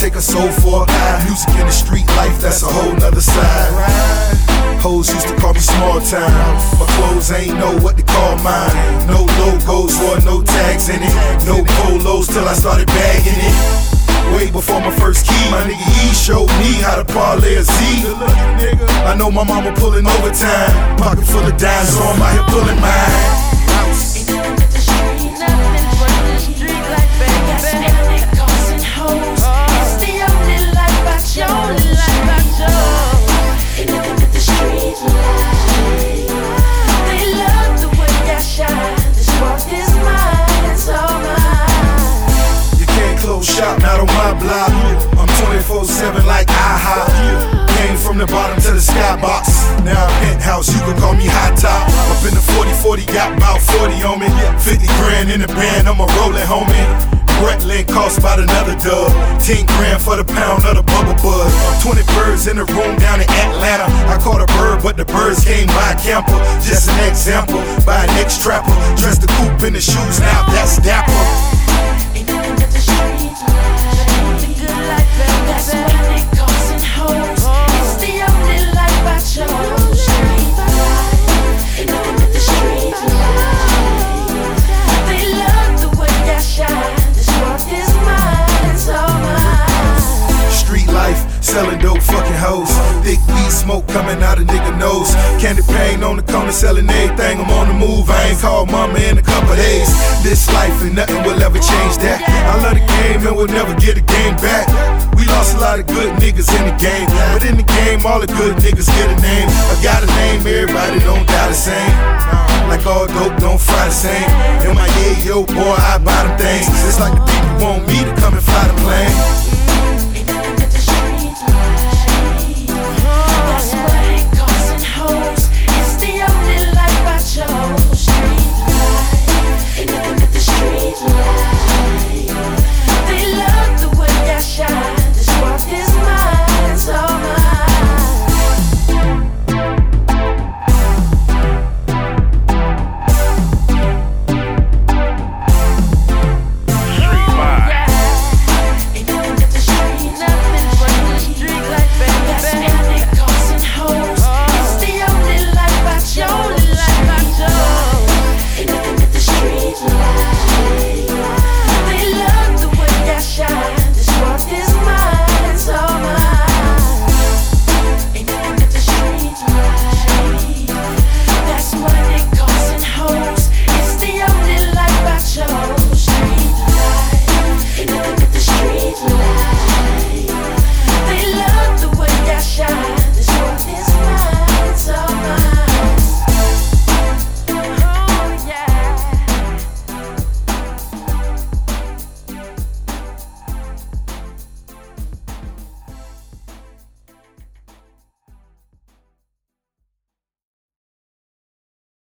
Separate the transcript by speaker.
Speaker 1: take a soul for a ride. Music in the street life, that's a whole nother side. Hoes used to call me small time. My clothes ain't know what to call mine. No logos or no tags in it. No polos till I started bagging it. Way before my first key, my nigga E showed me how to parlay a Z. I know my mama pulling overtime. Pocket full of dimes, so I'm out here pulling mine. Shop, not on my block. I'm 24/7 like IHOP. Came from the bottom to the skybox. Now I'm penthouse, you can call me hot top. Up in the 40-40, got about 40 on me. 50 grand in the band, I'm a rollin' homie. Bretland cost about another dub. 10 grand for the pound of the bubble bud. 20 birds in the room down in Atlanta. I caught a bird, but the birds came by a camper. Just an example, by an ex-trapper. Dressed the coupe in the shoes, now that's dapper. Selling dope, fucking hoes. Thick weed smoke coming out of nigga nose. Candy paint on the corner, selling everything. I'm on the move, I ain't called mama in a couple days. This life and nothing will ever change that. I love the game and we'll never get a game back. We lost a lot of good niggas in the game, but in the game, all the good niggas get a name. I got a name, everybody don't die the same. Like all dope, don't fry the same. In my yo boy, I buy them things. It's like the people want me to come and fly the plane.